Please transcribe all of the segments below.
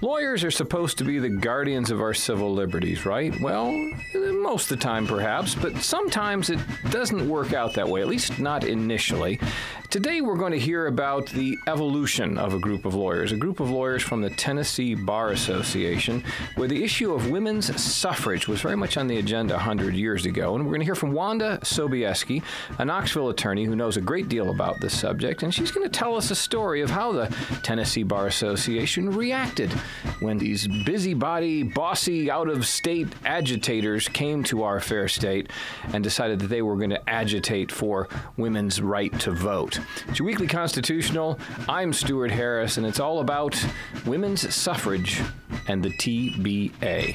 Lawyers are supposed to be the guardians of our civil liberties, right? Well, most of the time perhaps, but sometimes it doesn't work out that way, at least not initially. Today we're going to hear about the evolution of a group of lawyers from the Tennessee Bar Association, where the issue of women's suffrage was very much on the agenda 100 years ago. And we're going to hear from Wanda Sobieski, a Knoxville attorney who knows a great deal about this subject, and she's going to tell us a story of how the Tennessee Bar Association reacted when these busybody, bossy, out-of-state agitators came to our fair state and decided that they were going to agitate for women's right to vote. It's your Weekly Constitutional. I'm Stuart Harris, and it's all about women's suffrage and the TBA.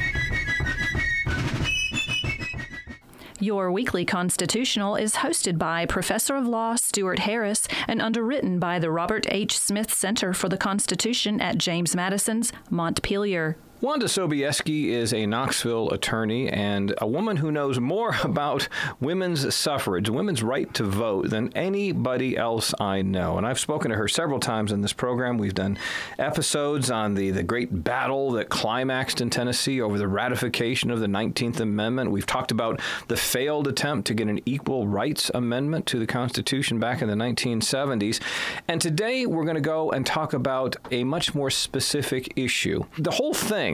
Your Weekly Constitutional is hosted by Professor of Law Stuart Harris and underwritten by the Robert H. Smith Center for the Constitution at James Madison's Montpelier. Wanda Sobieski is a Knoxville attorney and a woman who knows more about women's suffrage, women's right to vote, than anybody else I know. And I've spoken to her several times in this program. We've done episodes on the great battle that climaxed in Tennessee over the ratification of the 19th Amendment. We've talked about the failed attempt to get an equal rights amendment to the Constitution back in the 1970s. And today we're going to go and talk about a much more specific issue. The whole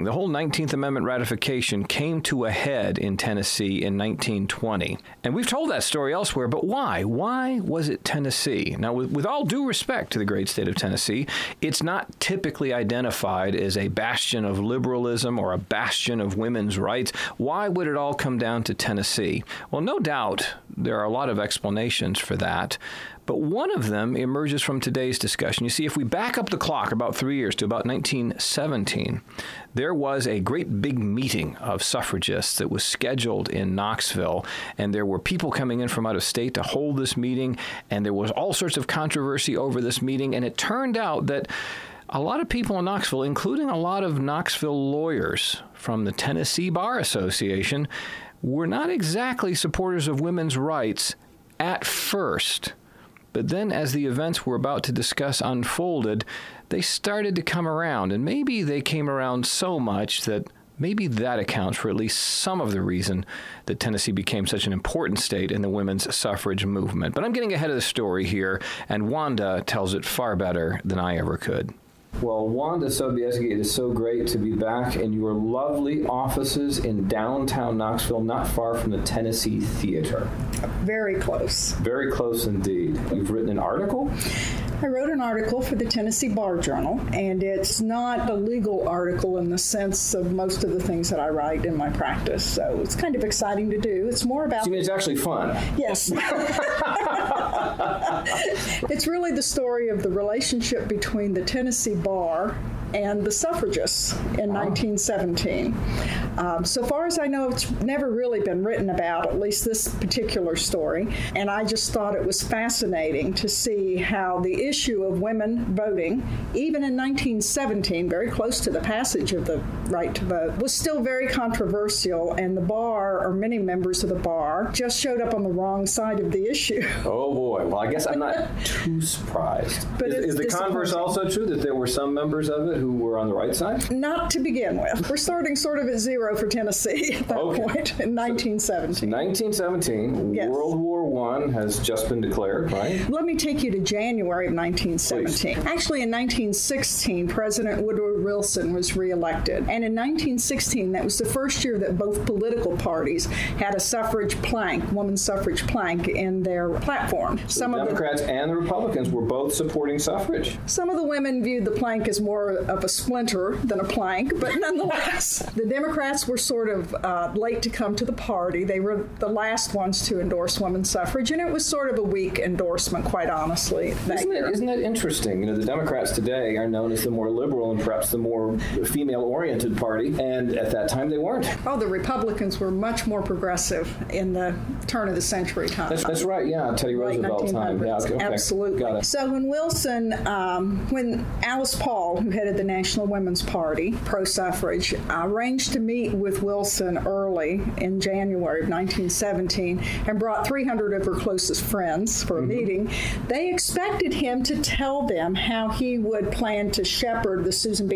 19th Amendment ratification came to a head in Tennessee in 1920. And we've told that story elsewhere, but why? Why was it Tennessee? Now, with all due respect to the great state of Tennessee, it's not typically identified as a bastion of liberalism or a bastion of women's rights. Why would it all come down to Tennessee? Well, no doubt there are a lot of explanations for that. But one of them emerges from today's discussion. You see, if we back up the clock about 3 years to about 1917, there was a great big meeting of suffragists that was scheduled in Knoxville, and there were people coming in from out of state to hold this meeting, and there was all sorts of controversy over this meeting, and it turned out that a lot of people in Knoxville, including a lot of Knoxville lawyers from the Tennessee Bar Association, were not exactly supporters of women's rights at first. But then as the events we're about to discuss unfolded, they started to come around. And maybe they came around so much that maybe that accounts for at least some of the reason that Tennessee became such an important state in the women's suffrage movement. But I'm getting ahead of the story here, and Wanda tells it far better than I ever could. Well, Wanda Sobieski, it is so great to be back in your lovely offices in downtown Knoxville, not far from the Tennessee Theater. Very close. Very close indeed. You've written an article? I wrote an article for the Tennessee Bar Journal, and it's not a legal article in the sense of most of the things that I write in my practice, so it's kind of exciting to do. It's more about... So you mean it's actually fun? Yes. It's really the story of the relationship between the Tennessee Bar and the suffragists in 1917. So far as I know, it's never really been written about, at least this particular story, and I just thought it was fascinating to see how the issue of women voting, even in 1917, very close to the passage of the right to vote, was still very controversial, and the bar, or many members of the bar, just showed up on the wrong side of the issue. Oh boy, well I guess I'm not too surprised. But is the converse also true, that there were some members of it who were on the right side? Not to begin with. We're starting sort of at zero for Tennessee at that point in 1917. So 1917, yes. World War I has just been declared, right? Let me take you to January of 1917. Please. Actually, in 1916, President Woodrow Wilson was reelected. And in 1916, that was the first year that both political parties had a suffrage plank, women's suffrage plank, in their platform. The Democrats and the Republicans were both supporting suffrage. Some of the women viewed the plank as more of a splinter than a plank, but nonetheless, the Democrats were sort of late to come to the party. They were the last ones to endorse women's suffrage, and it was sort of a weak endorsement, quite honestly. Isn't that interesting? You know, the Democrats today are known as the more liberal and perhaps the more female-oriented party, and at that time they weren't. Oh, the Republicans were much more progressive in the turn of the century time. That's right, yeah, Teddy Roosevelt time. Yeah, okay. Absolutely. Got it. So when Wilson, when Alice Paul, who headed the National Women's Party, pro-suffrage, arranged to meet with Wilson early in January of 1917 and brought 300 of her closest friends for a meeting, they expected him to tell them how he would plan to shepherd the Susan B.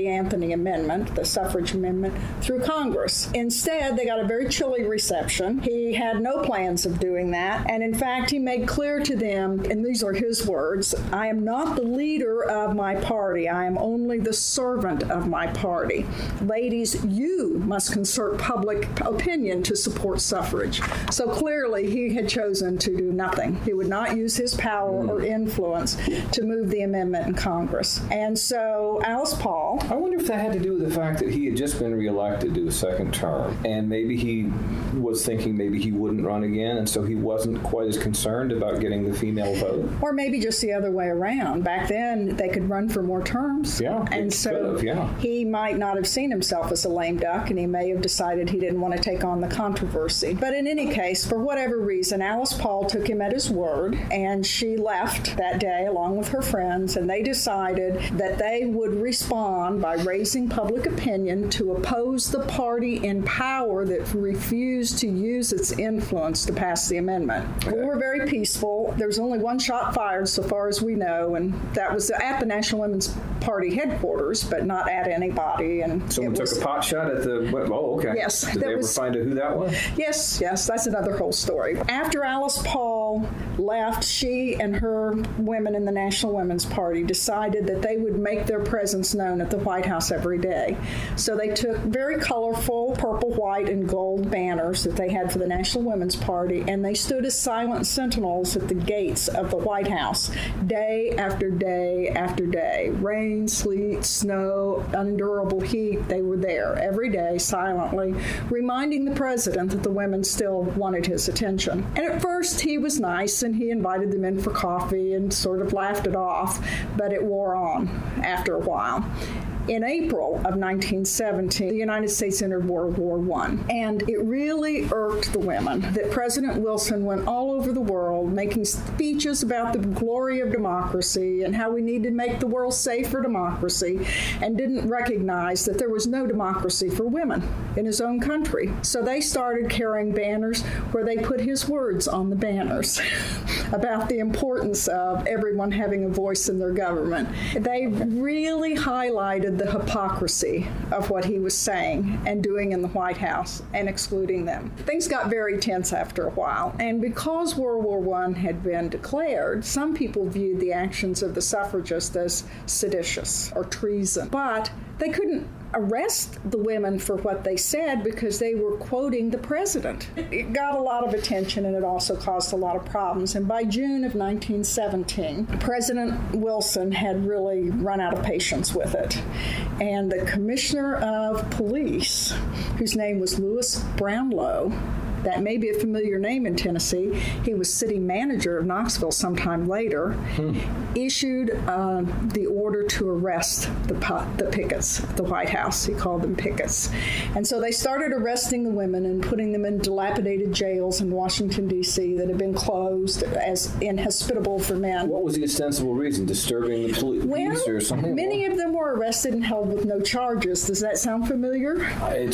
the Anthony Amendment, the suffrage amendment, through Congress. Instead, they got a very chilly reception. He had no plans of doing that. And in fact, he made clear to them, and these are his words, "I am not the leader of my party. I am only the servant of my party. Ladies, you must consult public opinion to support suffrage." So clearly, he had chosen to do nothing. He would not use his power or influence to move the amendment in Congress. And so Alice Paul... I wonder if that had to do with the fact that he had just been reelected to a second term, and maybe he was thinking maybe he wouldn't run again, and so he wasn't quite as concerned about getting the female vote. Or maybe just the other way around. Back then, they could run for more terms. Yeah, and so he might not have seen himself as a lame duck, and he may have decided he didn't want to take on the controversy. But in any case, for whatever reason, Alice Paul took him at his word, and she left that day along with her friends, and they decided that they would respond by raising public opinion to oppose the party in power that refused to use its influence to pass the amendment. We were very peaceful. There was only one shot fired so far as we know, and that was at the National Women's Party headquarters, but not at anybody. And someone took a pot shot at the... Oh, okay. Yes. Did they ever find out who that was? Yes, that's another whole story. After Alice Paul left, she and her women in the National Women's Party decided that they would make their presence known at the White House every day. So they took very colorful purple, white, and gold banners that they had for the National Women's Party, and they stood as silent sentinels at the gates of the White House day after day after day. Rain, sleet, snow, unendurable heat, they were there every day silently, reminding the president that the women still wanted his attention. And at first he was nice, and he invited them in for coffee and sort of laughed it off, but it wore on after a while. In April of 1917, the United States entered World War I, and it really irked the women that President Wilson went all over the world making speeches about the glory of democracy and how we need to make the world safe for democracy, and didn't recognize that there was no democracy for women in his own country. So they started carrying banners where they put his words on the banners about the importance of everyone having a voice in their government. They really highlighted the hypocrisy of what he was saying and doing in the White House and excluding them. Things got very tense after a while, and because World War I had been declared, some people viewed the actions of the suffragists as seditious or treason, but they couldn't arrest the women for what they said because they were quoting the president. It got a lot of attention, and it also caused a lot of problems. And by June of 1917, President Wilson had really run out of patience with it. And the commissioner of police, whose name was Louis Brownlow, that may be a familiar name in Tennessee. He was city manager of Knoxville sometime later, issued the order to arrest the pickets at the White House. He called them pickets. And so they started arresting the women and putting them in dilapidated jails in Washington, D.C. that had been closed as inhospitable for men. What was the ostensible reason? Disturbing the peace or something? Many of them were arrested and held with no charges. Does that sound familiar? It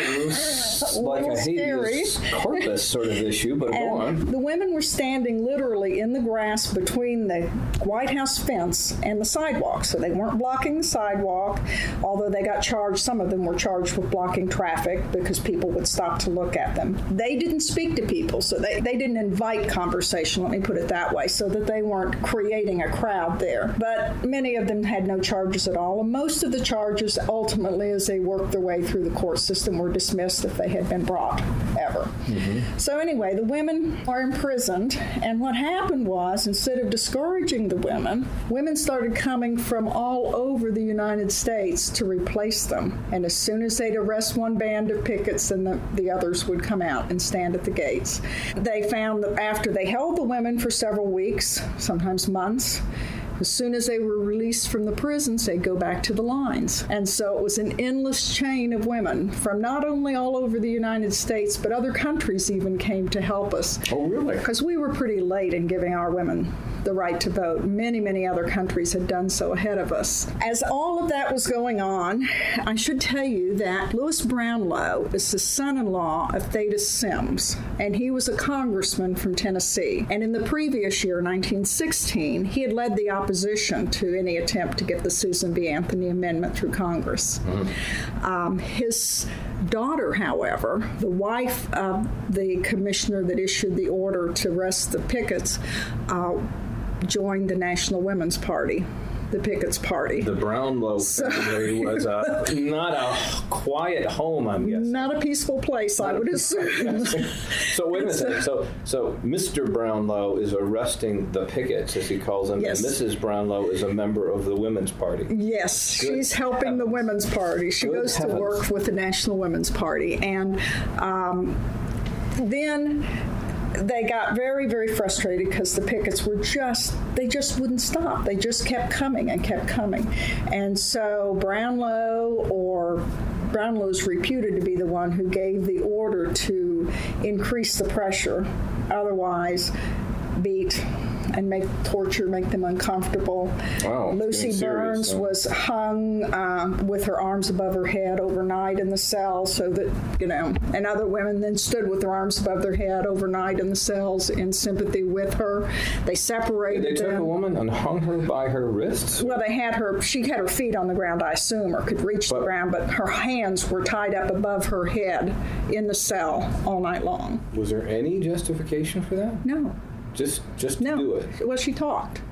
sounds like a habeas corpus sort of issue, but go on. The women were standing literally in the grass between the White House fence and the sidewalk, so they weren't blocking the sidewalk, although they got charged. Some of them were charged with blocking traffic because people would stop to look at them. They didn't speak to people, so they didn't invite conversation, let me put it that way, so that they weren't creating a crowd there. But many of them had no charges at all, and most of the charges ultimately, as they worked their way through the court system, were dismissed if they had been brought ever. So anyway, the women are imprisoned, and what happened was, instead of discouraging the women started coming from all over the United States to replace them. And as soon as they'd arrest one band of pickets, then the others would come out and stand at the gates. They found that after they held the women for several weeks, sometimes months, as soon as they were released from the prisons, they'd go back to the lines. And so it was an endless chain of women from not only all over the United States, but other countries even came to help us. Oh, really? Because we were pretty late in giving our women the right to vote. Many, many other countries had done so ahead of us. As all of that was going on, I should tell you that Louis Brownlow is the son-in-law of Theda Sims, and he was a congressman from Tennessee. And in the previous year, 1916, he had led the opposition opposition to any attempt to get the Susan B. Anthony Amendment through Congress. His daughter, however, the wife of the commissioner that issued the order to arrest the pickets, joined the National Women's Party, the Pickets Party. The Brownlow family was not a quiet home, I'm guessing. Not a peaceful place, I would assume. So wait a second. So Mr. Brownlow is arresting the pickets, as he calls them, yes. and Mrs. Brownlow is a member of the Women's Party. Yes, Good she's helping the Women's Party. She goes to work with the National Women's Party. And then they got very, very frustrated because the pickets were they just wouldn't stop. They just kept coming and kept coming. And so Brownlow's reputed to be the one who gave the order to increase the pressure, otherwise beat and make them uncomfortable. Wow, Lucy Burns was hung with her arms above her head overnight in the cell, so that, and other women then stood with their arms above their head overnight in the cells in sympathy with her. They separated them. They took a woman and hung her by her wrists? Well, she had her feet on the ground, I assume, or could reach the ground, but her hands were tied up above her head in the cell all night long. Was there any justification for that? No. Just to no. do it? Well, she talked.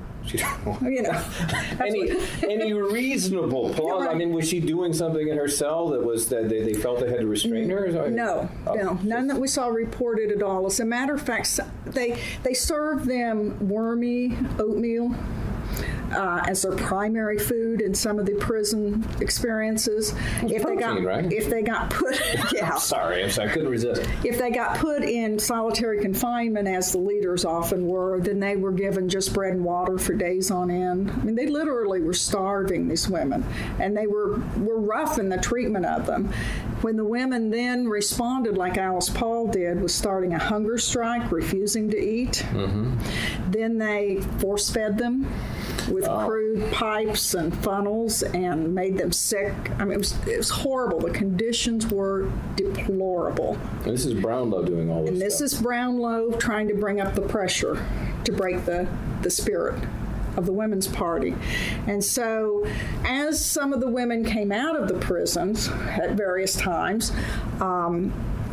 Any reasonable applause? Right. I mean, was she doing something in her cell that they felt they had to restrain her? No, none that we saw reported at all. As a matter of fact, they served them wormy oatmeal as their primary food in some of the prison experiences. If they got put, yeah. I'm sorry, I couldn't resist. If they got put in solitary confinement, as the leaders often were, then they were given just bread and water for days on end. I mean, they literally were starving these women, and they were rough in the treatment of them. When the women then responded, like Alice Paul did, was starting a hunger strike, refusing to eat, then they force-fed them with crude pipes and funnels and made them sick. I mean, it was horrible. The conditions were deplorable. And this is Brownlow doing all this And this stuff. is Brownlow trying to bring up the pressure to break the spirit of the Women's Party. And so as some of the women came out of the prisons at various times, some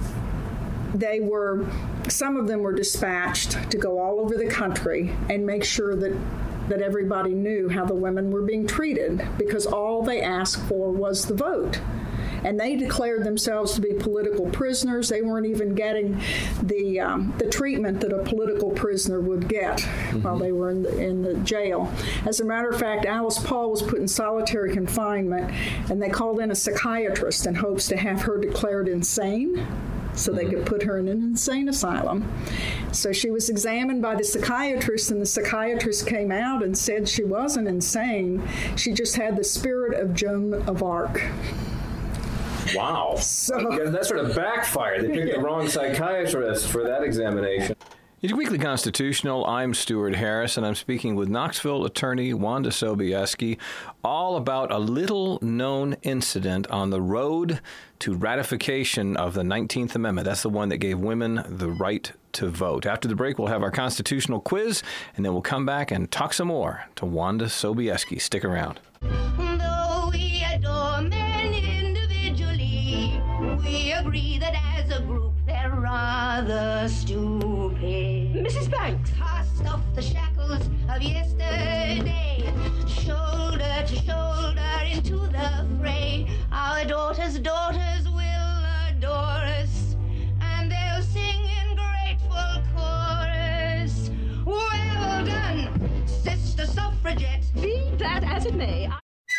of them were dispatched to go all over the country and make sure that everybody knew how the women were being treated, because all they asked for was the vote. And they declared themselves to be political prisoners. They weren't even getting the treatment that a political prisoner would get while they were in the jail. As a matter of fact, Alice Paul was put in solitary confinement, and they called in a psychiatrist in hopes to have her declared insane, so they could put her in an insane asylum. So she was examined by the psychiatrist, and the psychiatrist came out and said she wasn't insane. She just had the spirit of Joan of Arc. Wow. That sort of backfired. They picked the wrong psychiatrist for that examination. It's Weekly Constitutional. I'm Stuart Harris, and I'm speaking with Knoxville attorney Wanda Sobieski all about a little-known incident on the road to ratification of the 19th Amendment. That's the one that gave women the right to vote. After the break, we'll have our constitutional quiz, and then we'll come back and talk some more to Wanda Sobieski. Stick around. Though we adore men individually, we agree that as a group they're rather stupid. Mrs. Banks! Cast off the shackles of yesterday, shoulder to shoulder into the fray. Our daughters will adore us, and they'll sing in grateful chorus. Well done, sister suffragette. Be that as it may.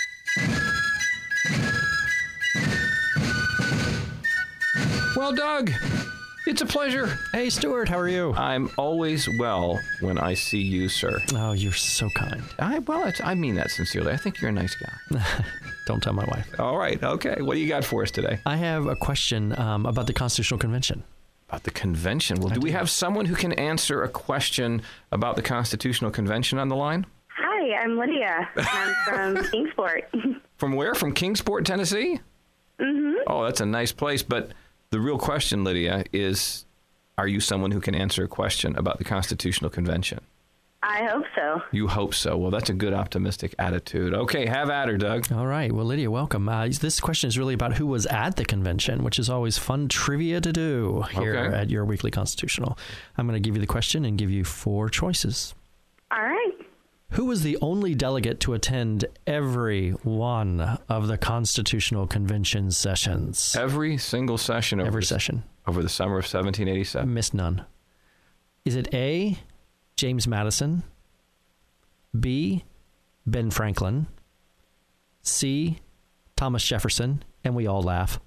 Well, Doug, it's a pleasure. Hey, Stuart, how are you? I'm always well when I see you, sir. Oh, you're so kind. I mean that sincerely. I think you're a nice guy. Don't tell my wife. All right. Okay. What do you got for us today? I have a question about the Constitutional Convention. About the convention? Well, do we have someone who can answer a question about the Constitutional Convention on the line? Hi, I'm Lydia. I'm from Kingsport. From where? From Kingsport, Tennessee? Mm-hmm. Oh, that's a nice place. But the real question, Lydia, is, are you someone who can answer a question about the Constitutional Convention? I hope so. You hope so. Well, that's a good optimistic attitude. Okay, have at her, Doug. All right. Well, Lydia, welcome. This question is really about who was at the convention, which is always fun trivia to do here at Your Weekly Constitutional. I'm going to give you the question and give you 4 choices. All right. Who was the only delegate to attend every one of the Constitutional Convention sessions? Every single session. Over the summer of 1787. Missed none. Is it A, James Madison, B, Ben Franklin, C, Thomas Jefferson, and we all laugh,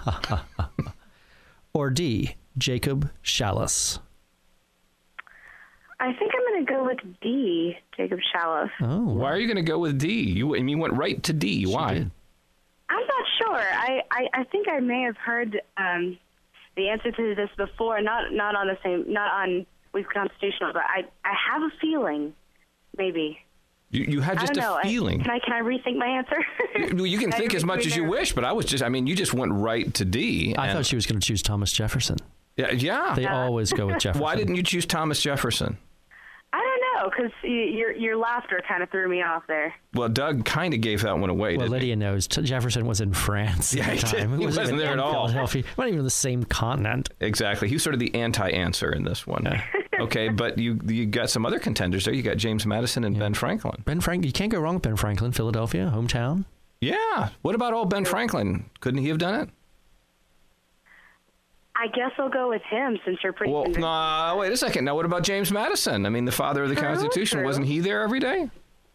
or D, Jacob Challis? I think I'm going to go with D, Jacob Challis. Oh, why are you going to go with D? You went right to D. Why? Did. I'm not sure. I think I may have heard the answer to this before, not on Weekly Constitutional, but I have a feeling, maybe. You had just a feeling. Can I rethink my answer? You can think as much as you wish, but you just went right to D. I thought she was going to choose Thomas Jefferson. Yeah. They always go with Jefferson. Why didn't you choose Thomas Jefferson? I don't know, because your laughter kind of threw me off there. Well, Doug kind of gave that one away. Well, Lydia knows Jefferson was in France at the time. He wasn't there at all. Philadelphia. Not even the same continent. Exactly. He was sort of the anti-answer in this one. Okay, but you got some other contenders there. You got James Madison and Ben Franklin. You can't go wrong with Ben Franklin, Philadelphia, hometown. Yeah. What about old Ben Franklin? Couldn't he have done it? I guess I'll go with him since you're pretty convinced. No, wait a second. Now, what about James Madison? I mean, the father of the Constitution. True. Wasn't he there every day?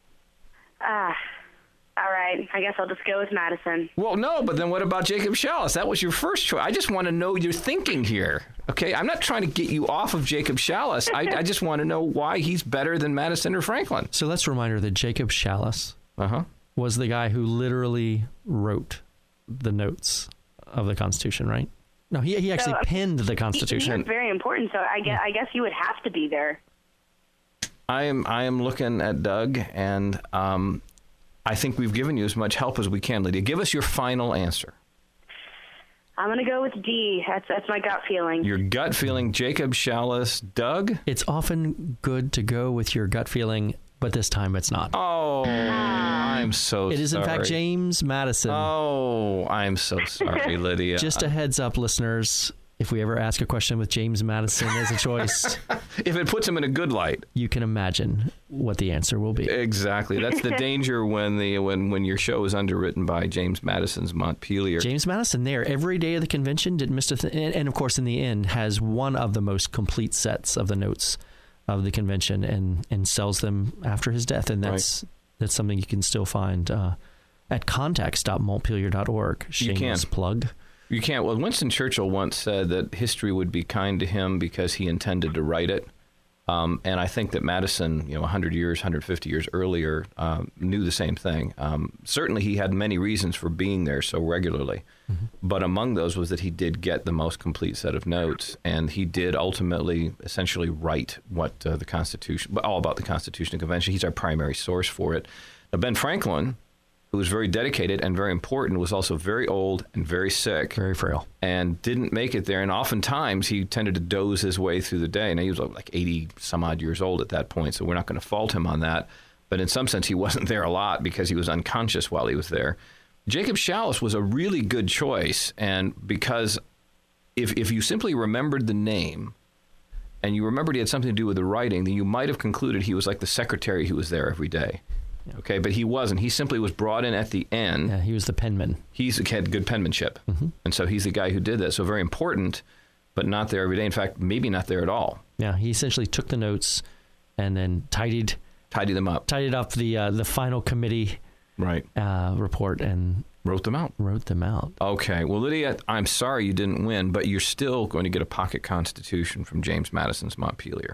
All right. I guess I'll just go with Madison. Well, no, but then what about Jacob Challis? That was your first choice. I just want to know your thinking here. Okay, I'm not trying to get you off of Jacob Challis. I just want to know why he's better than Madison or Franklin. So let's remind her that Jacob Challis was the guy who literally wrote the notes of the Constitution, right? No, he actually penned the Constitution. He's very important, so I guess you would have to be there. I am looking at Doug, and I think we've given you as much help as we can, Lydia. Give us your final answer. I'm going to go with D. That's my gut feeling. Your gut feeling, Jacob Challis. Doug? It's often good to go with your gut feeling, but this time it's not. Oh, I'm so sorry. It is, in fact, James Madison. Oh, I'm so sorry, Lydia. Just a heads up, listeners. If we ever ask a question with James Madison as a choice, if it puts him in a good light, you can imagine what the answer will be. Exactly. That's the danger when your show is underwritten by James Madison's Montpelier. James Madison there every day of the convention didn't miss and of course in the end has one of the most complete sets of the notes of the convention and sells them after his death, and that's something you can still find at contacts.montpelier.org. Shameless plug. You can't. Well, Winston Churchill once said that history would be kind to him because he intended to write it. And I think that Madison, 100 years, 150 years earlier, knew the same thing. Certainly, he had many reasons for being there so regularly. Mm-hmm. But among those was that he did get the most complete set of notes, and he did ultimately essentially write what the Constitution, all about the Constitutional Convention. He's our primary source for it. Now, Ben Franklin, who was very dedicated and very important, was also very old and very sick. Very frail. And didn't make it there. And oftentimes he tended to doze his way through the day. And he was like 80 some odd years old at that point, so we're not going to fault him on that. But in some sense, he wasn't there a lot because he was unconscious while he was there. Jacob Challis was a really good choice. And because if you simply remembered the name and you remembered he had something to do with the writing, then you might have concluded he was like the secretary who was there every day. Okay, but he wasn't. He simply was brought in at the end. Yeah, he was the penman. He had good penmanship. Mm-hmm. And so he's the guy who did that. So very important, but not there every day. In fact, maybe not there at all. Yeah, he essentially took the notes and then tidied them up. Tidied up the final committee report and wrote them out. Okay. Well, Lydia, I'm sorry you didn't win, but you're still going to get a pocket Constitution from James Madison's Montpelier.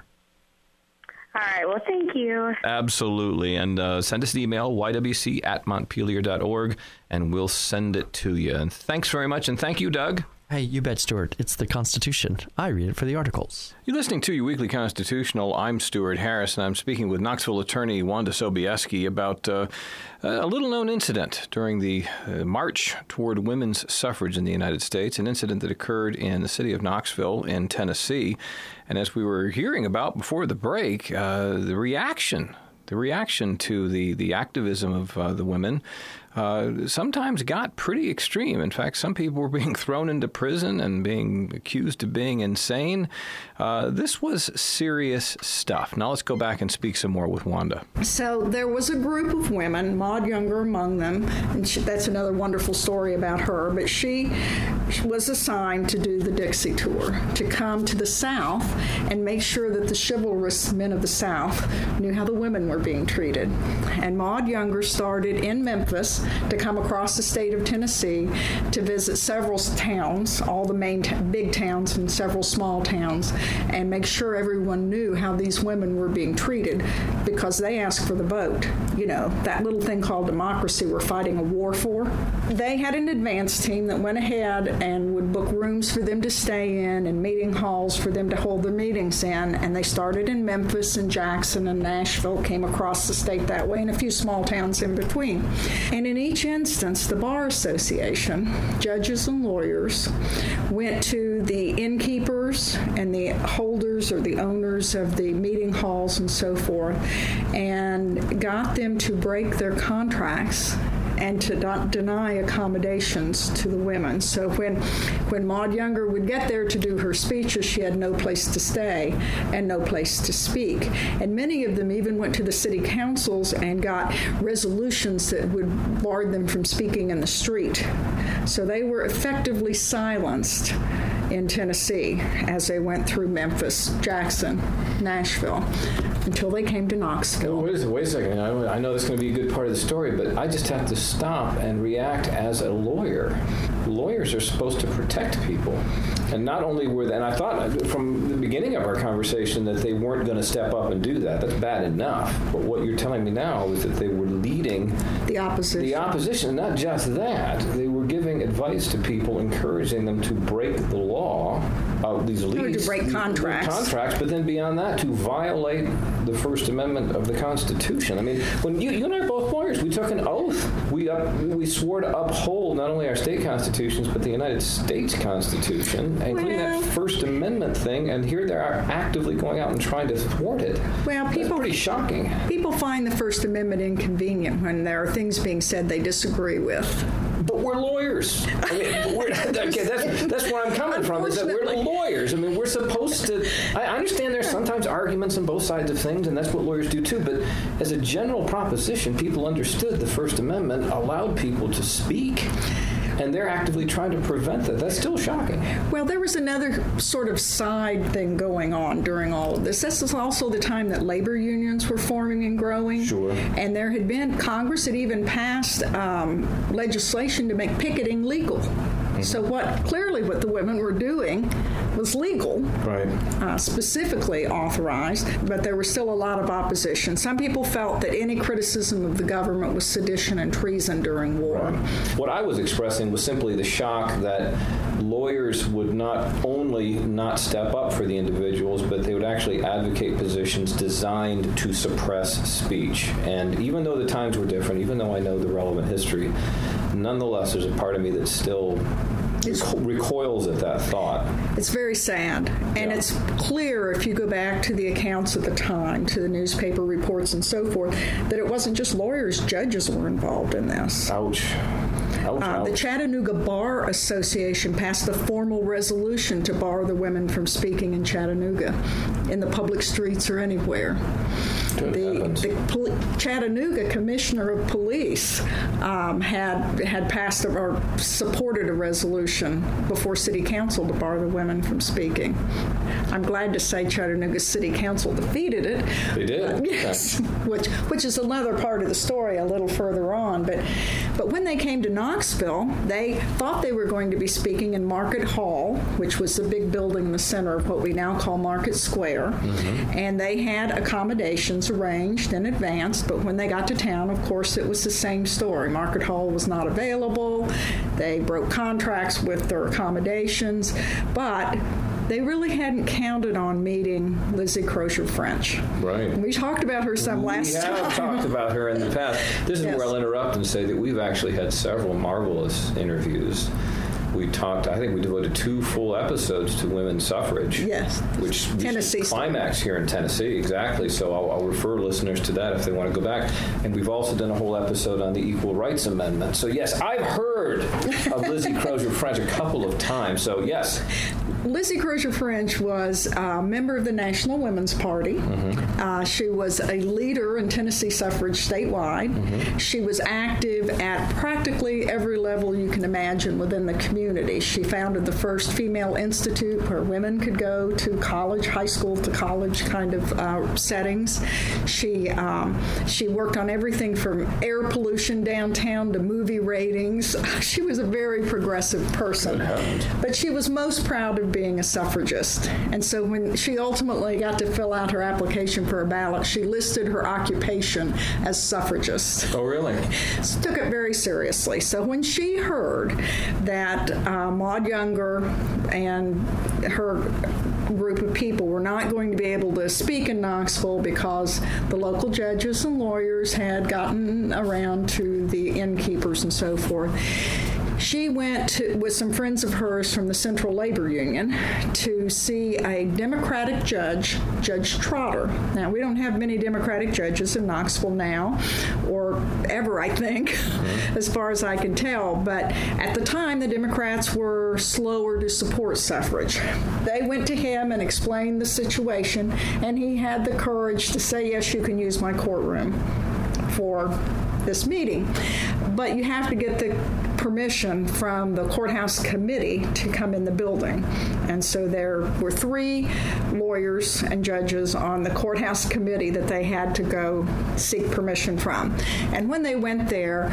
All right. Well, thank you. Absolutely. And send us an email, ywc@montpelier.org, and we'll send it to you. And thanks very much. And thank you, Doug. Hey, you bet, Stuart. It's the Constitution. I read it for the articles. You're listening to Your Weekly Constitutional. I'm Stuart Harris, and I'm speaking with Knoxville attorney Wanda Sobieski about a little-known incident during the march toward women's suffrage in the United States, an incident that occurred in the city of Knoxville in Tennessee. And as we were hearing about before the break, the reaction to the activism of the women sometimes got pretty extreme. In fact, some people were being thrown into prison and being accused of being insane. This was serious stuff. Now let's go back and speak some more with Wanda. So there was a group of women, Maud Younger among them, and that's another wonderful story about her, but she was assigned to do the Dixie Tour, to come to the South and make sure that the chivalrous men of the South knew how the women were being treated. And Maud Younger started in Memphis to come across the state of Tennessee to visit several towns, all the main big towns and several small towns, and make sure everyone knew how these women were being treated, because they asked for the vote. You know, that little thing called democracy we're fighting a war for. They had an advance team that went ahead and would book rooms for them to stay in and meeting halls for them to hold their meetings in, and they started in Memphis and Jackson and Nashville, came across the state that way, and a few small towns in between. And in each instance, the Bar Association, judges and lawyers, went to the innkeepers and the holders or the owners of the meeting halls and so forth, and got them to break their contracts and to not deny accommodations to the women. So when Maud Younger would get there to do her speeches, she had no place to stay and no place to speak. And many of them even went to the city councils and got resolutions that would bar them from speaking in the street. So they were effectively silenced in Tennessee as they went through Memphis, Jackson, Nashville, until they came to Knoxville. Wait a second. I know this is going to be a good part of the story, but I just have to stop and react as a lawyer. Lawyers are supposed to protect people. And not only were they, and I thought from the beginning of our conversation that they weren't going to step up and do that. That's bad enough. But what you're telling me now is that they were leading the opposition. The opposition, not just that. They were giving advice to people, encouraging them to break the law, these leads. To break contracts. But then beyond that, to violate the First Amendment of the Constitution. I mean, when you and I are both lawyers, we took an oath. We swore to uphold not only our state constitutions, but the United States Constitution, including that First Amendment thing, and here they are actively going out and trying to thwart it. Well, That's pretty shocking. People find the First Amendment inconvenient when there are things being said they disagree with. But we're lawyers. I mean, that's where I'm coming from, is that we're lawyers. I mean, we're supposed to... I understand there's sometimes arguments on both sides of things, and that's what lawyers do too, but as a general proposition, people understood the First Amendment allowed people to speak, and they're actively trying to prevent that. That's still shocking. Well, there was another sort of side thing going on during all of this. This was also the time that labor unions were forming and growing. Sure. And there had been, Congress had even passed legislation to make picketing legal. Mm-hmm. So clearly what the women were doing was legal, right? Specifically authorized, but there was still a lot of opposition. Some people felt that any criticism of the government was sedition and treason during war. Right. What I was expressing was simply the shock that lawyers would not only not step up for the individuals, but they would actually advocate positions designed to suppress speech. And even though the times were different, even though I know the relevant history, nonetheless, there's a part of me that still recoils at that thought. It's very sad. And it's clear, if you go back to the accounts at the time, to the newspaper reports and so forth, that it wasn't just lawyers, judges were involved in this. Ouch. The Chattanooga Bar Association passed a formal resolution to bar the women from speaking in Chattanooga, in the public streets or anywhere. The Chattanooga Commissioner of Police had passed or supported a resolution before City Council to bar the women from speaking. I'm glad to say Chattanooga City Council defeated it. They did? Yes, which is another part of the story a little further on. But when they came to Knoxville, they thought they were going to be speaking in Market Hall, which was the big building in the center of what we now call Market Square. Mm-hmm. And they had accommodations arranged in advance, but when they got to town, of course, it was the same story. Market Hall was not available. They broke contracts with their accommodations, but they really hadn't counted on meeting Lizzie Crozier French. Right. We talked about her some last time. We have talked about her in the past. This is Yes. where I'll interrupt and say that we've actually had several marvelous interviews. We talked, I think we devoted 2 full episodes to women's suffrage. Yes. Which Tennessee reached climax here in Tennessee, exactly. So I'll refer listeners to that if they want to go back. And we've also done a whole episode on the Equal Rights Amendment. So yes, I've heard of Lizzie Crozier French a couple of times. So yes. Lizzie Crozier French was a member of the National Women's Party. She was a leader in Tennessee suffrage statewide. She was active at practically every level you can imagine within the community. She founded the first female institute where women could go to college, high school to college kind of settings. She worked on everything from air pollution downtown to movie ratings. She was a very progressive person. But she was most proud of being a suffragist. And so when she ultimately got to fill out her application for a ballot, she listed her occupation as suffragist. Oh, really? So took it very seriously. So when she heard that Maud Younger and her group of people were not going to be able to speak in Knoxville because the local judges and lawyers had gotten around to the innkeepers and so forth, she went with some friends of hers from the Central Labor Union to see a Democratic judge, Judge Trotter. Now, we don't have many Democratic judges in Knoxville now, or ever, I think, as far as I can tell. But at the time, the Democrats were slower to support suffrage. They went to him and explained the situation, and he had the courage to say, yes, you can use my courtroom for this meeting. But you have to get the permission from the courthouse committee to come in the building. And so there were 3 lawyers and judges on the courthouse committee that they had to go seek permission from. And when they went there,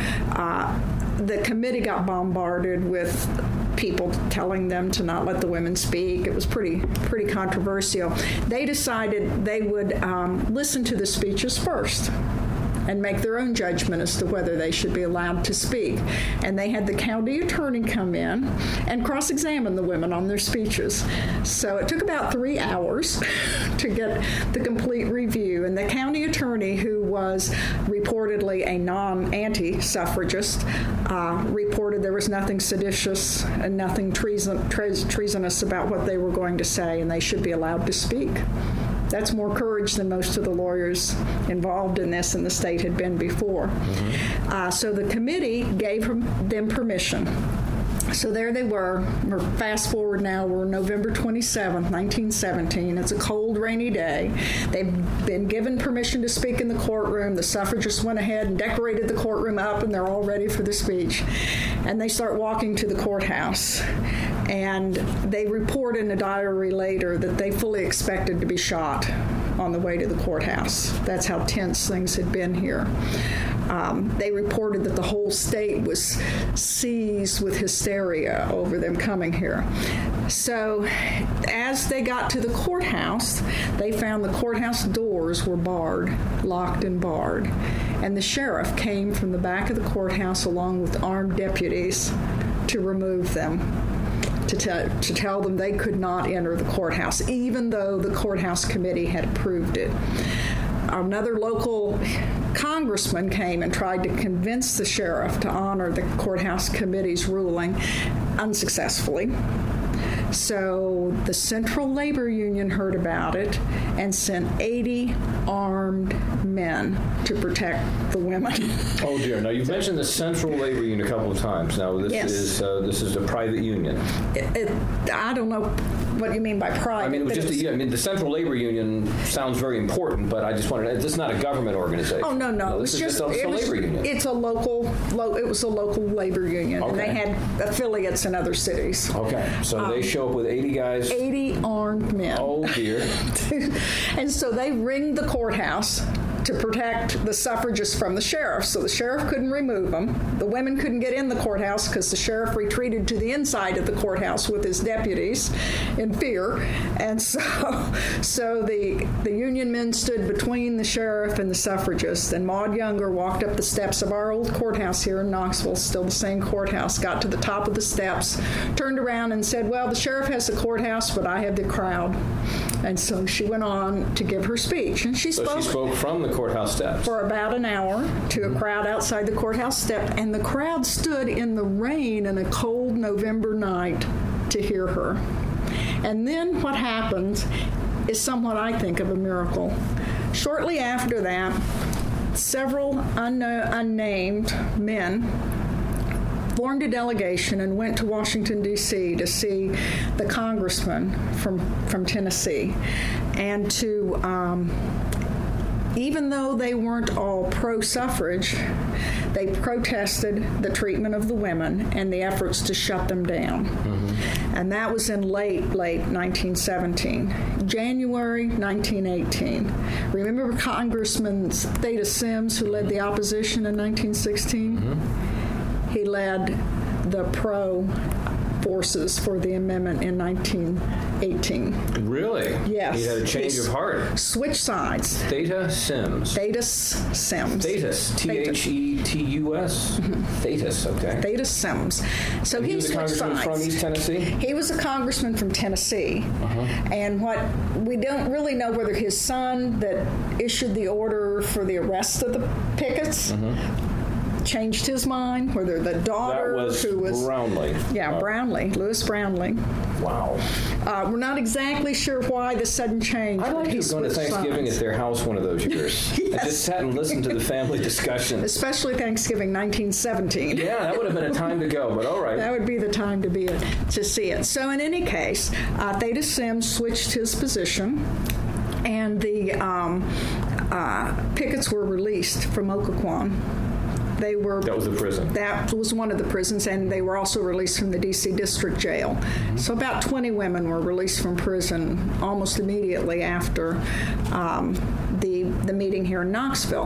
the committee got bombarded with people telling them to not let the women speak. It was pretty controversial. They decided they would listen to the speeches first and make their own judgment as to whether they should be allowed to speak. And they had the county attorney come in and cross-examine the women on their speeches. So it took about 3 hours to get the complete review. And the county attorney, who was reportedly a anti-suffragist, reported there was nothing seditious and nothing treasonous about what they were going to say, and they should be allowed to speak. That's more courage than most of the lawyers involved in this in the state had been before. So the committee gave them permission. So there they were. We're fast forward now. We're November 27th, 1917. It's a cold, rainy day. They've been given permission to speak in the courtroom. The suffragists went ahead and decorated the courtroom up, and they're all ready for the speech. And they start walking to the courthouse. And they report in a diary later that they fully expected to be shot on the way to the courthouse. That's how tense things had been here. They reported that the whole state was seized with hysteria over them coming here. So as they got to the courthouse, they found the courthouse doors were barred, locked and barred. And the sheriff came from the back of the courthouse along with armed deputies to remove them, to tell them they could not enter the courthouse, even though the courthouse committee had approved it. Another local congressman came and tried to convince the sheriff to honor the courthouse committee's ruling, unsuccessfully. So the Central Labor Union heard about it and sent 80 armed men to protect the women. Oh dear! Now you've mentioned the Central Labor Union a couple of times. Now this is a private union. I don't know what you mean by private. I mean, it was the Central Labor Union sounds very important, but I just wanted to. This is not a government organization. Oh no! This is just a labor union. It's a local. It was a local labor union, and they had affiliates in other cities. Okay, so they show up with 80 guys. 80 armed men. Oh dear! And so they ringed the courthouse to protect the suffragists from the sheriff. So the sheriff couldn't remove them. The women couldn't get in the courthouse because the sheriff retreated to the inside of the courthouse with his deputies in fear. And so the Union men stood between the sheriff and the suffragists. And Maud Younger walked up the steps of our old courthouse here in Knoxville, still the same courthouse, got to the top of the steps, turned around and said, well, the sheriff has the courthouse, but I have the crowd. And so she went on to give her speech. And she spoke from the courthouse steps for about an hour to a crowd outside the courthouse step. And the crowd stood in the rain in a cold November night to hear her. And then what happened is somewhat, I think, of a miracle. Shortly after that, several unnamed men formed a delegation and went to Washington, D.C. to see the congressman from Tennessee. And to, even though they weren't all pro-suffrage, they protested the treatment of the women and the efforts to shut them down. Mm-hmm. And that was in late 1917. January 1918. Remember Congressman Theda Sims, who led the opposition in 1916? Mm-hmm. He led the pro forces for the amendment in 1918. Really? Yes. He had a change of heart. Switch sides. Theda Sims. Theda Sims. Thetis. T-H-E-T-U-S. Mm-hmm. Thetis, okay. Theda Sims. So he was a congressman from East Tennessee? He was a congressman from Tennessee. Uh-huh. And we don't really know whether his son that issued the order for the arrest of the pickets changed his mind, whether the daughter who was Brownlee. Yeah, Brownlee, Louis Brownlee. Wow. We're not exactly sure why the sudden change. I'd like to have gone to Thanksgiving at their house one of those years. Yes. I just sat and listened to the family discussion. Especially Thanksgiving 1917. Yeah, that would have been a time to go, but all right. That would be the time to see it. So in any case, Theda Sims switched his position, and the pickets were released from Occoquan. That was the prison. That was one of the prisons, and they were also released from the D.C. District Jail. Mm-hmm. So about 20 women were released from prison almost immediately after the meeting here in Knoxville.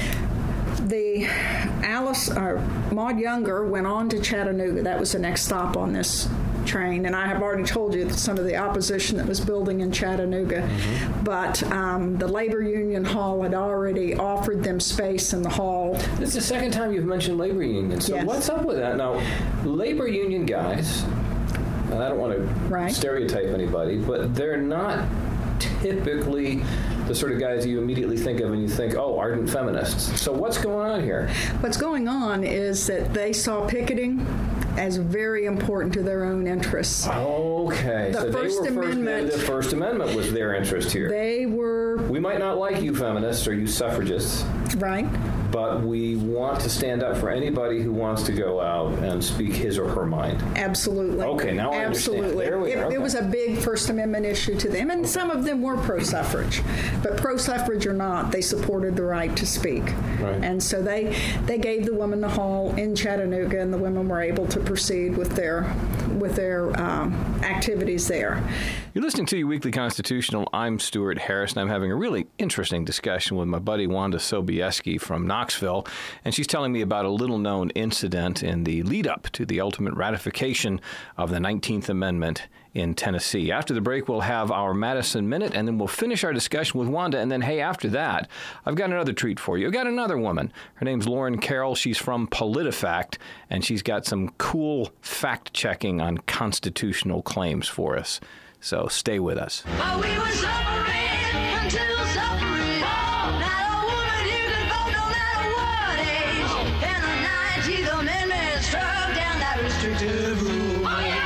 Maud Younger went on to Chattanooga. That was the next stop on this train, and I have already told you some of the opposition that was building in Chattanooga, but the labor union hall had already offered them space in the hall. This is the second time you've mentioned labor unions, so yes. What's up with that? Now, labor union guys, and I don't want to stereotype anybody, but they're not typically the sort of guys you immediately think of and you think, oh, ardent feminists. So what's going on here? What's going on is that they saw picketing as very important to their own interests. Okay. The First Amendment was their interest here. We might not like you feminists or you suffragists. Right. But we want to stand up for anybody who wants to go out and speak his or her mind. Absolutely. Okay, now I understand. There we are. It was a big First Amendment issue to them, and some of them were pro-suffrage. But pro-suffrage or not, they supported the right to speak. Right. And so they gave the women the hall in Chattanooga, and the women were able to proceed with their activities there. You're listening to Your Weekly Constitutional. I'm Stuart Harris, and I'm having a really interesting discussion with my buddy Wanda Sobieski from Knoxville, and she's telling me about a little-known incident in the lead-up to the ultimate ratification of the 19th Amendment in Tennessee. After the break, we'll have our Madison Minute, and then we'll finish our discussion with Wanda, and then, hey, after that, I've got another treat for you. I've got another woman. Her name's Lauren Carroll. She's from PolitiFact, and she's got some cool fact-checking on constitutional claims for us. So stay with us. Oh, we were suffering until suffering. Not a woman you could vote no matter what age. And the 19th Amendment struck down that restrictive rule. Oh, yeah.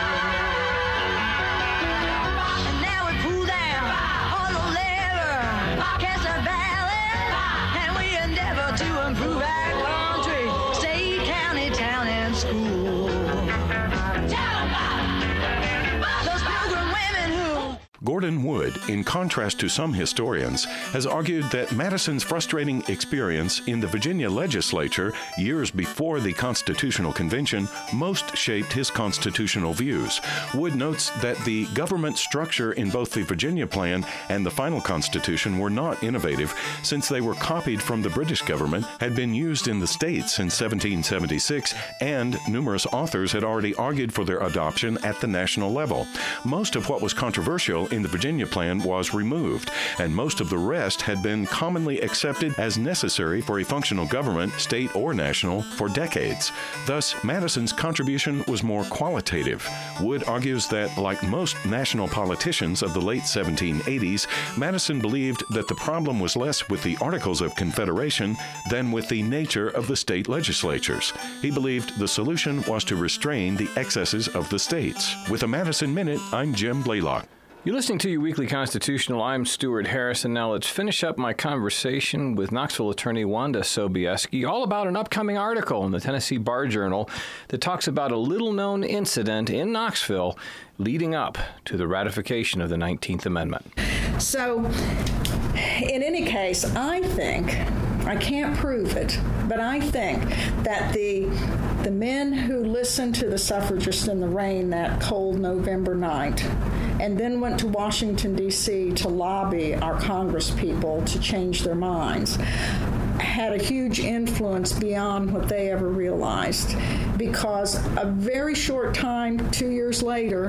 And now we pull down on the lever, cast a ballot, and we endeavor to improve our country, state, county, town, and school. Gordon Gordon Wood, in contrast to some historians, has argued that Madison's frustrating experience in the Virginia legislature years before the Constitutional Convention most shaped his constitutional views. Wood notes that the government structure in both the Virginia Plan and the final Constitution were not innovative, since they were copied from the British government, had been used in the states in 1776, and numerous authors had already argued for their adoption at the national level. Most of what was controversial in the Virginia Plan was removed, and most of the rest had been commonly accepted as necessary for a functional government, state or national, for decades. Thus, Madison's contribution was more qualitative. Wood argues that, like most national politicians of the late 1780s, Madison believed that the problem was less with the Articles of Confederation than with the nature of the state legislatures. He believed the solution was to restrain the excesses of the states. With a Madison Minute, I'm Jim Blaylock. You're listening to your Weekly Constitutional. I'm Stuart Harris, and now let's finish up my conversation with Knoxville attorney Wanda Sobieski, all about an upcoming article in the Tennessee Bar Journal that talks about a little-known incident in Knoxville leading up to the ratification of the 19th Amendment. So, in any case, I think, I can't prove it, but I think that the men who listened to the suffragists in the rain that cold November night and then went to Washington, D.C. to lobby our Congress people to change their minds had a huge influence beyond what they ever realized, because a very short time, 3 years later,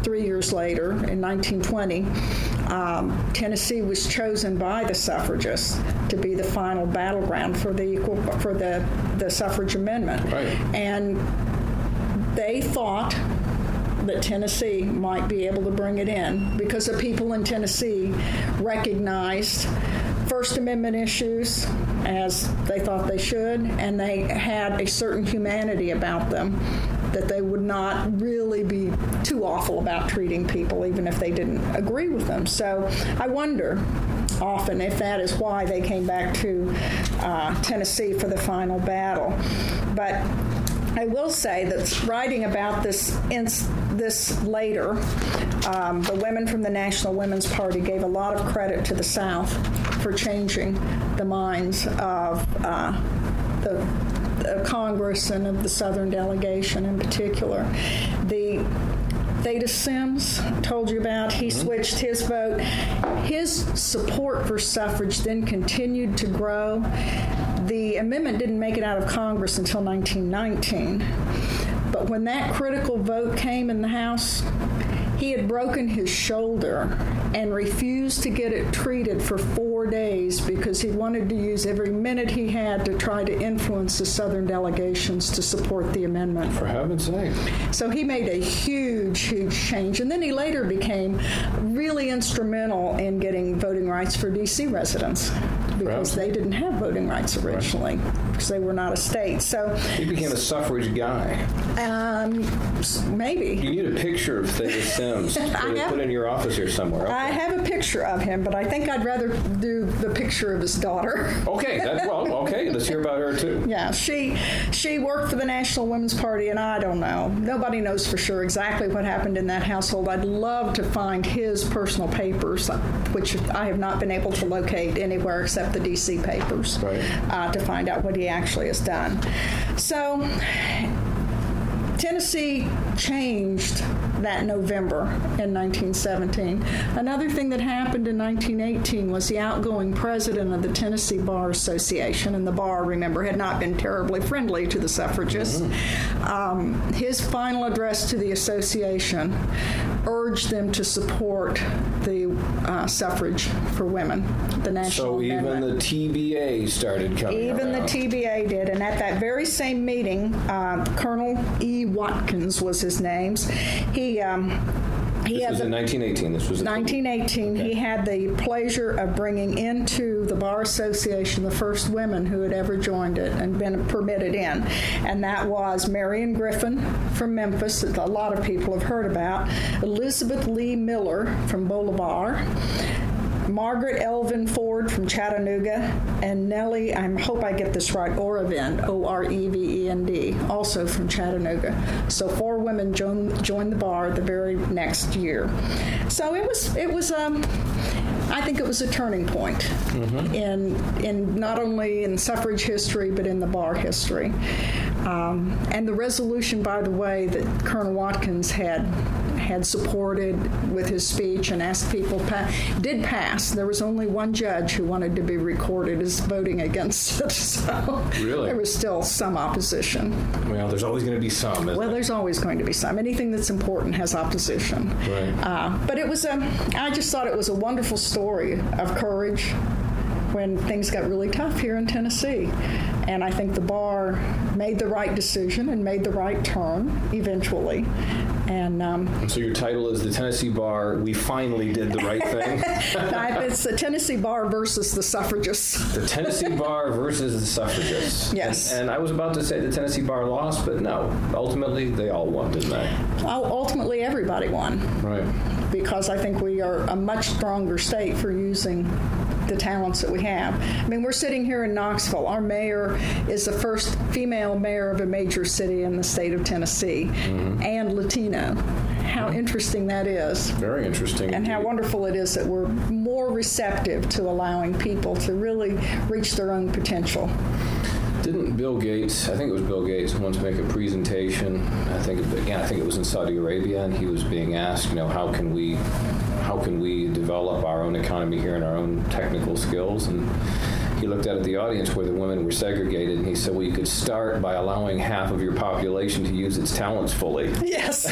in 1920, Tennessee was chosen by the suffragists to be the final battleground for the suffrage amendment. Right. And they thought that Tennessee might be able to bring it in because the people in Tennessee recognized First Amendment issues as they thought they should, and they had a certain humanity about them that they would not really be too awful about treating people even if they didn't agree with them. So I wonder often if that is why they came back to Tennessee for the final battle. But I will say that writing about this later, the women from the National Women's Party gave a lot of credit to the South for changing the minds of the Congress and of the Southern delegation in particular. The Theda Sims, told you about, he switched his vote. His support for suffrage then continued to grow. The amendment didn't make it out of Congress until 1919. But when that critical vote came in the House, he had broken his shoulder and refused to get it treated for 4 days because he wanted to use every minute he had to try to influence the Southern delegations to support the amendment. For heaven's sake. So he made a huge, huge change. And then he later became really instrumental in getting voting rights for D.C. residents because they didn't have voting rights originally because they were not a state. So he became a suffrage guy. Maybe. You need a picture of Theda Sims. Put it in your office here somewhere. Okay. I have a picture of him, but I think I'd rather do the picture of his daughter. Okay, okay. Let's hear about her too. Yeah, she worked for the National Women's Party, and I don't know. Nobody knows for sure exactly what happened in that household. I'd love to find his personal papers, which I have not been able to locate anywhere except the D.C. papers, to find out what he actually has done. So Tennessee changed that November in 1917. Another thing that happened in 1918 was the outgoing president of the Tennessee Bar Association, and the bar, remember, had not been terribly friendly to the suffragists. His final address to the association urged them to support the suffrage for women, the national amendment. Even the TBA started coming Even around. the TBA did, and at that very same meeting, Colonel E. Watkins was his name. This was in 1918. This was 1918. Okay. He had the pleasure of bringing into the Bar Association the first women who had ever joined it and been permitted in. And that was Marion Griffin from Memphis, that a lot of people have heard about, Elizabeth Lee Miller from Bolivar, Margaret Elvin Ford from Chattanooga, and Nellie, I hope I get this right, Orevend, O-R-E-V-E-N-D, also from Chattanooga. So 4 women joined the bar the very next year. So it was I think it was a turning point in not only in suffrage history, but in the bar history. And the resolution, by the way, that Colonel Watkins had supported with his speech and asked people did pass. There was only one judge who wanted to be recorded as voting against it. So really? There was still some opposition. Well, there's always going to be some, isn't there? There's always going to be some. Anything that's important has opposition. Right. But it was I just thought it was a wonderful story of courage when things got really tough here in Tennessee. And I think the bar made the right decision and made the right turn eventually. And so your title is The Tennessee Bar, We Finally Did the Right Thing? It's the Tennessee Bar versus the suffragists. The Tennessee Bar versus the suffragists. Yes. And I was about to say the Tennessee Bar lost, but no. Ultimately, they all won, didn't they? Ultimately, everybody won. Right. Because I think we are a much stronger state for using the talents that we have. I mean, we're sitting here in Knoxville. Our mayor is the first female mayor of a major city in the state of Tennessee, and Latino. How interesting that is. Very interesting. And how wonderful it is that we're more receptive to allowing people to really reach their own potential. Didn't Bill Gates, I think it was Bill Gates, once make a presentation, I think it was in Saudi Arabia, and he was being asked, how can we develop our own economy here and our own technical skills? And he looked out at the audience where the women were segregated, and he said, well, you could start by allowing half of your population to use its talents fully. Yes.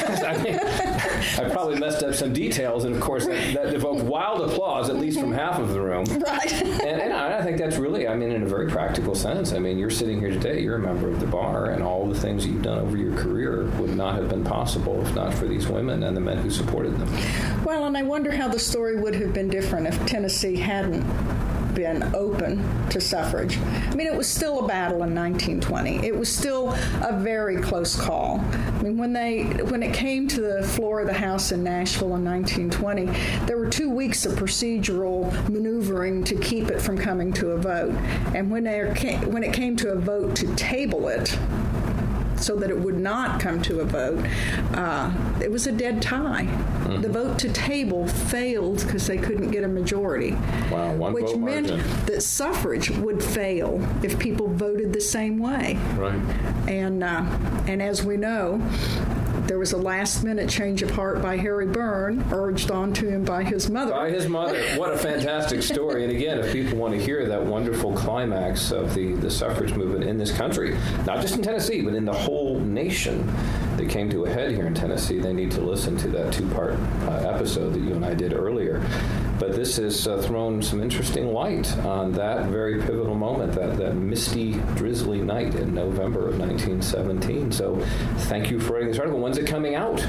I probably messed up some details, and of course that evoked wild applause, at least from half of the room. Right. And I think that's really, in a very practical sense. You're sitting here today, you're a member of the bar, and all the things that you've done over your career would not have been possible if not for these women and the men who supported them. Well, and I wonder how the story would have been different if Tennessee hadn't been open to suffrage. It was still a battle in 1920. It was still a very close call. When it came to the floor of the House in Nashville in 1920, there were 2 weeks of procedural maneuvering to keep it from coming to a vote. And when it came to a vote to table it, so that it would not come to a vote, it was a dead tie. Mm-hmm. The vote to table failed because they couldn't get a majority. Wow, which meant that suffrage would fail if people voted the same way. Right. And as we know, there was a last-minute change of heart by Harry Byrne, urged on to him by his mother. By his mother. What a fantastic story. And again, if people want to hear that wonderful climax of the suffrage movement in this country, not just in Tennessee, but in the whole nation that came to a head here in Tennessee, they need to listen to that 2-part episode that you and I did earlier. But this has thrown some interesting light on that very pivotal moment, that misty, drizzly night in November of 1917. So thank you for writing this article. When's it coming out?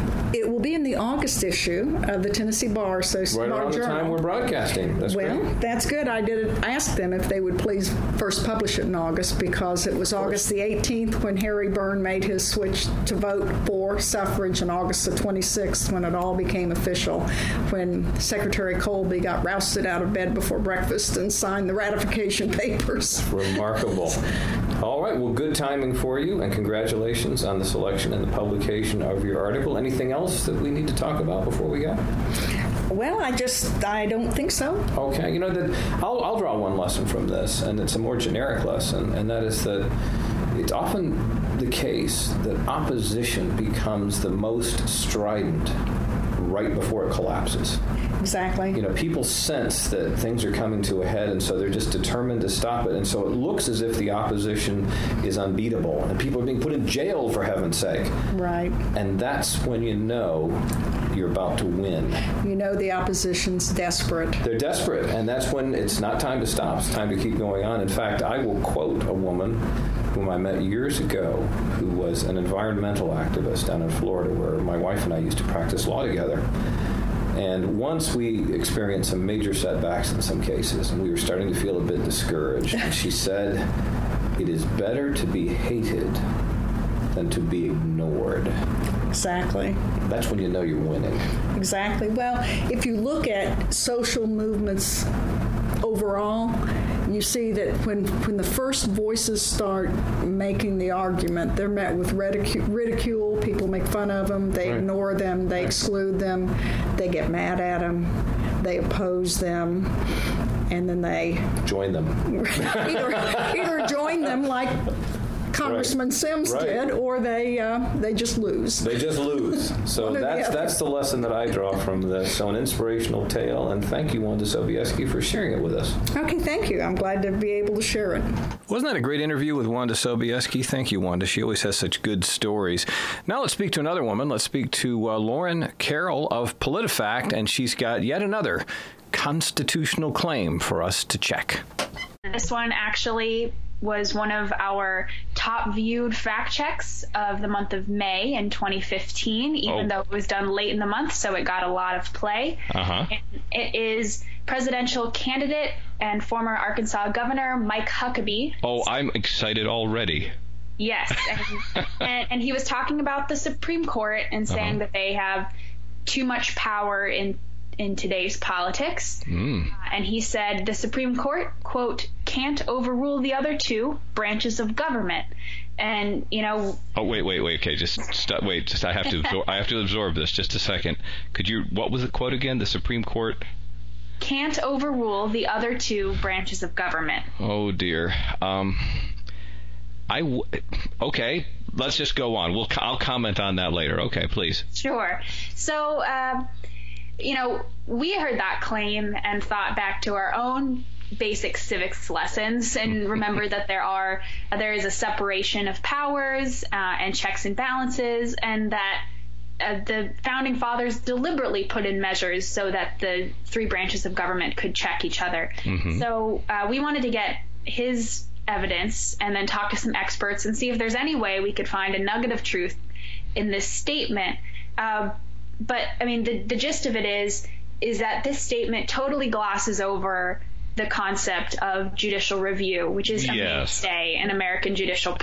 It will be in the August issue of the Tennessee Bar Association. Right around the time we're broadcasting. That's great. Well, that's good. I did ask them if they would please first publish it in August, because it was August the 18th when Harry Byrne made his switch to vote for suffrage, and August the 26th when it all became official, when Secretary Colby got rousted out of bed before breakfast and signed the ratification papers. Remarkable. All right. Well, good timing for you, and congratulations on the selection and the publication of your article. Anything else that we need to talk about before we go? Well, I don't think so. Okay. I'll draw one lesson from this, and it's a more generic lesson, and that is that it's often the case that opposition becomes the most strident right before it collapses. Exactly. People sense that things are coming to a head, and so they're just determined to stop it. And so it looks as if the opposition is unbeatable, and people are being put in jail, for heaven's sake. Right. And that's when you know you're about to win. The opposition's desperate. They're desperate, and that's when it's not time to stop. It's time to keep going on. In fact, I will quote a woman whom I met years ago, who was an environmental activist down in Florida, where my wife and I used to practice law together. And once we experienced some major setbacks in some cases, and we were starting to feel a bit discouraged. And she said, "It is better to be hated than to be ignored." Exactly. That's when you know you're winning. Exactly. Well, if you look at social movements overall, you see that when the first voices start making the argument, they're met with ridicule. People make fun of them. They ignore them. They exclude them. They get mad at them. They oppose them. And then they join them. either join them like Congressman Sims did, or they just lose. They just lose. So that's the lesson that I draw from this. So an inspirational tale, and thank you, Wanda Sobieski, for sharing it with us. Okay, thank you. I'm glad to be able to share it. Wasn't that a great interview with Wanda Sobieski? Thank you, Wanda. She always has such good stories. Now let's speak to another woman. Let's speak to Lauren Carroll of PolitiFact, and she's got yet another constitutional claim for us to check. This one actually was one of our top viewed fact checks of the month of May in 2015, even though it was done late in the month, so it got a lot of play. And it is presidential candidate and former Arkansas Governor Mike Huckabee. Oh, I'm excited already. Yes. And he was talking about the Supreme Court and saying that they have too much power in today's politics. And he said the Supreme Court, quote, can't overrule the other two branches of government. And, you know... Oh, wait. Okay, just stop. Wait, I have to absorb this just a second. What was the quote again? The Supreme Court... can't overrule the other two branches of government. Oh, dear. Okay, let's just go on. I'll comment on that later. Okay, please. Sure. So, you know, we heard that claim and thought back to our own basic civics lessons and remember that there is a separation of powers and checks and balances, and that the founding fathers deliberately put in measures so that the three branches of government could check each other. So we wanted to get his evidence and then talk to some experts and see if there's any way we could find a nugget of truth in this statement. But I mean, the gist of it is that this statement totally glosses over the concept of judicial review, which is a mainstay in the American judicial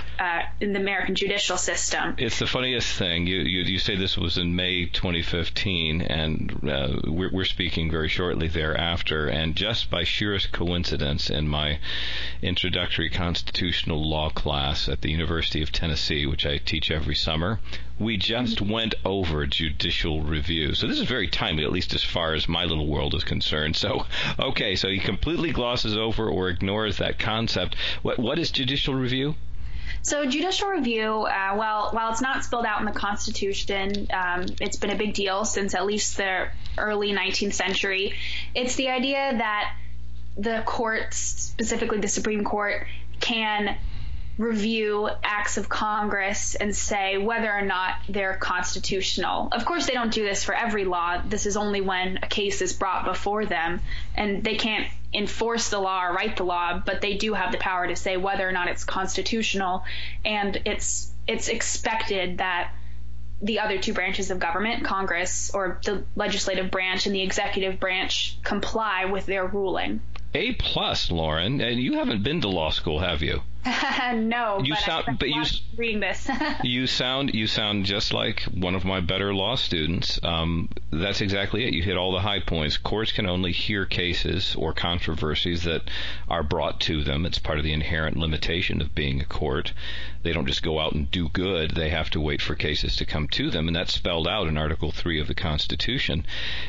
system. It's the funniest thing. You say this was in May 2015, and we're speaking very shortly thereafter. And just by sheerest coincidence, in my introductory constitutional law class at the University of Tennessee, which I teach every summer, we just went over judicial review. So this is very timely, at least as far as my little world is concerned. So, okay, so he completely glosses over or ignores that concept. What is judicial review? So judicial review, while it's not spelled out in the Constitution, it's been a big deal since at least the early 19th century. It's the idea that the courts, specifically the Supreme Court, can review acts of Congress and say whether or not they're constitutional. Of course, they don't do this for every law. This is only when a case is brought before them, and they can't enforce the law or write the law, but they do have the power to say whether or not it's constitutional. And it's expected that the other two branches of government, Congress or the legislative branch and the executive branch, comply with their ruling. A+, Lauren, and you haven't been to law school, have you? No, reading this. you sound just like one of my better law students. That's exactly it. You hit all the high points. Courts can only hear cases or controversies that are brought to them. It's part of the inherent limitation of being a court. They don't just go out and do good. They have to wait for cases to come to them, and that's spelled out in Article 3 of the Constitution.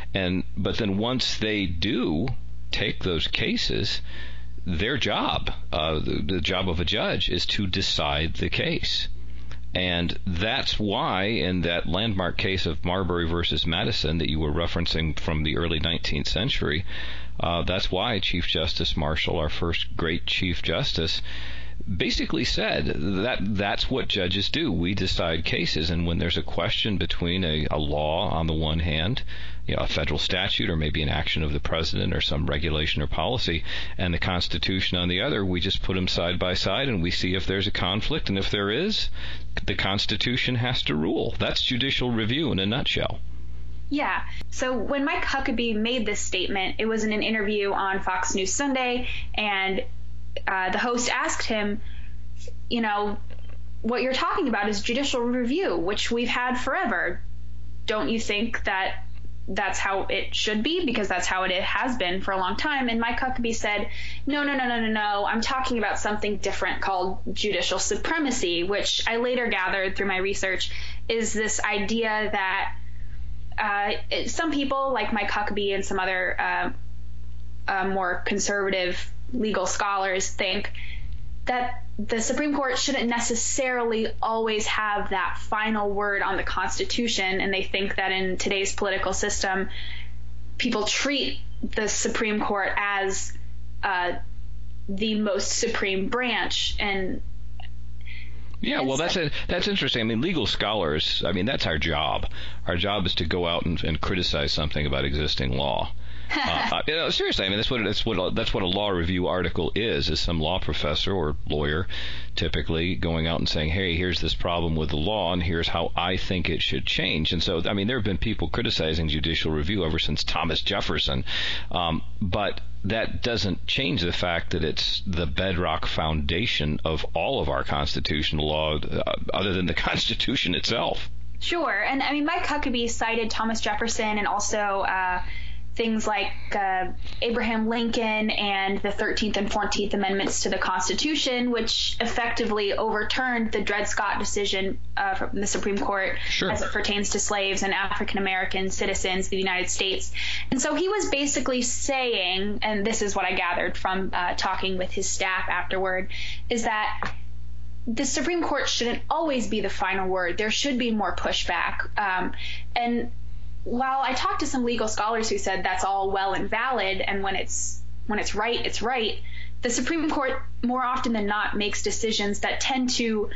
But then once they do take those cases, their job, the job of a judge, is to decide the case. And that's why in that landmark case of Marbury versus Madison that you were referencing from the early 19th century, that's why Chief Justice Marshall, our first great Chief Justice, basically said that that's what judges do. We decide cases, and when there's a question between a law on the one hand, a federal statute, or maybe an action of the president or some regulation or policy, and the Constitution on the other, we just put them side by side and we see if there's a conflict, and if there is, the Constitution has to rule. That's judicial review in a nutshell. Yeah. So when Mike Huckabee made this statement, it was in an interview on Fox News Sunday, and the host asked him, what you're talking about is judicial review, which we've had forever. Don't you think that that's how it should be? Because that's how it has been for a long time. And Mike Huckabee said, no, I'm talking about something different called judicial supremacy, which I later gathered through my research is this idea that some people like Mike Huckabee and some other more conservative legal scholars think that the Supreme Court shouldn't necessarily always have that final word on the Constitution. And they think that in today's political system, people treat the Supreme Court as the most supreme branch. And yeah, well, that's interesting. I mean, legal scholars, I mean, that's our job. Our job is to go out and criticize something about existing law. Seriously, I mean, that's what a law review article is some law professor or lawyer typically going out and saying, hey, here's this problem with the law and here's how I think it should change. And so, I mean, there have been people criticizing judicial review ever since Thomas Jefferson. But that doesn't change the fact that it's the bedrock foundation of all of our constitutional law, other than the Constitution itself. Sure. And I mean, Mike Huckabee cited Thomas Jefferson and also things like Abraham Lincoln and the 13th and 14th Amendments to the Constitution, which effectively overturned the Dred Scott decision from the Supreme Court as it pertains to slaves and African-American citizens of the United States. And so he was basically saying, and this is what I gathered from talking with his staff afterward, is that the Supreme Court shouldn't always be the final word. There should be more pushback. And while I talked to some legal scholars who said that's all well and valid, and when it's right, it's right, the Supreme Court more often than not makes decisions that tend to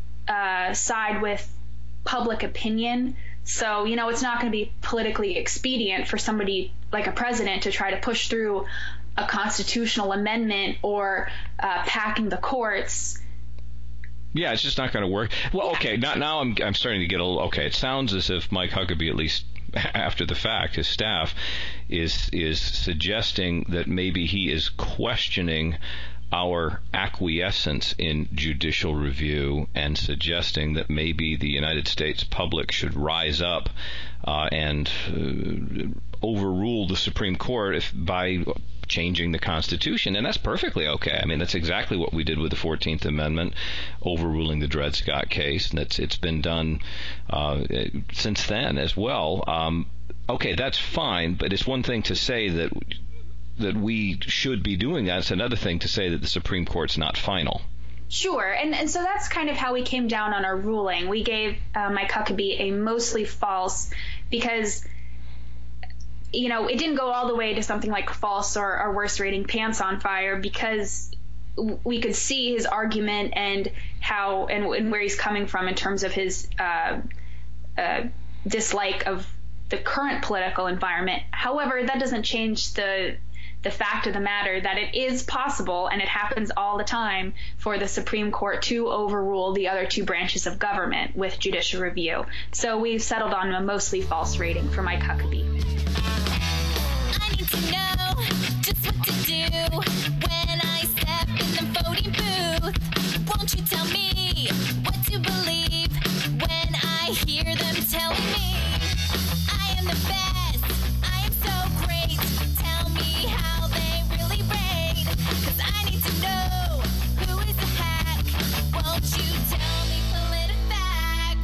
side with public opinion. So, it's not going to be politically expedient for somebody like a president to try to push through a constitutional amendment or packing the courts. Yeah, it's just not going to work. Well, okay, now I'm starting to get a little, okay, it sounds as if Mike Huckabee, at least after the fact, his staff is suggesting that maybe he is questioning our acquiescence in judicial review and suggesting that maybe the United States public should rise up and overrule the Supreme Court by changing the Constitution, and that's perfectly okay. I mean, that's exactly what we did with the 14th Amendment, overruling the Dred Scott case, and it's been done since then as well. Okay, that's fine, but it's one thing to say that we should be doing that. It's another thing to say that the Supreme Court's not final. Sure, and so that's kind of how we came down on our ruling. We gave Mike Huckabee a mostly false because it didn't go all the way to something like false or worse, rating pants on fire, because we could see his argument and how and where he's coming from in terms of his dislike of the current political environment. However, that doesn't change the fact of the matter that it is possible, and it happens all the time, for the Supreme Court to overrule the other two branches of government with judicial review. So we've settled on a mostly false rating for Mike Huckabee. I need to know just what to do when I step in the voting booth. Won't you tell me what to believe when I hear them telling me I am the best, I am so great? Tell me how they really rate, 'cause I need to know who is the hack. Won't you tell me PolitiFact?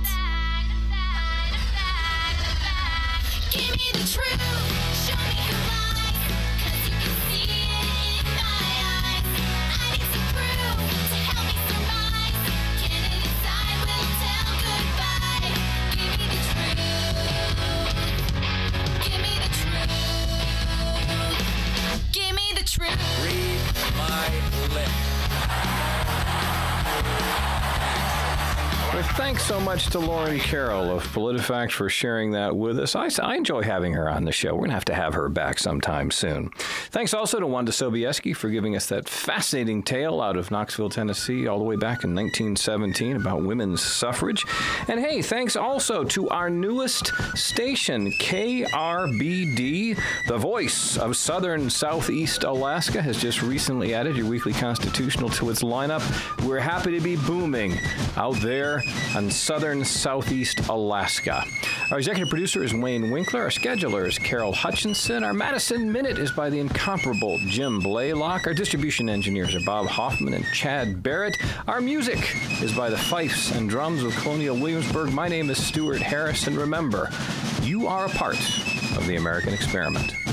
Give me the truth, show me who lies, 'cause you can see it in my eyes. I need some proof to help me surmise. Candidates I will tell goodbye. Give me the truth. Give me the truth. Give me the truth. Read my lips. Well, thanks so much to Lauren Carroll of PolitiFact for sharing that with us. I enjoy having her on the show. We're going to have her back sometime soon. Thanks also to Wanda Sobieski for giving us that fascinating tale out of Knoxville, Tennessee, all the way back in 1917 about women's suffrage. And hey, thanks also to our newest station, KRBD, the voice of southern southeast Alaska, has just recently added your weekly constitutional to its lineup. We're happy to be booming out there on southern southeast Alaska. Our executive producer is Wayne Winkler. Our scheduler is Carol Hutchinson. Our Madison Minute is by the incomparable Jim Blaylock. Our distribution engineers are Bob Hoffman and Chad Barrett. Our music is by the Fifes and Drums of Colonial Williamsburg. My name is Stuart Harris, and remember, you are a part of the American experiment.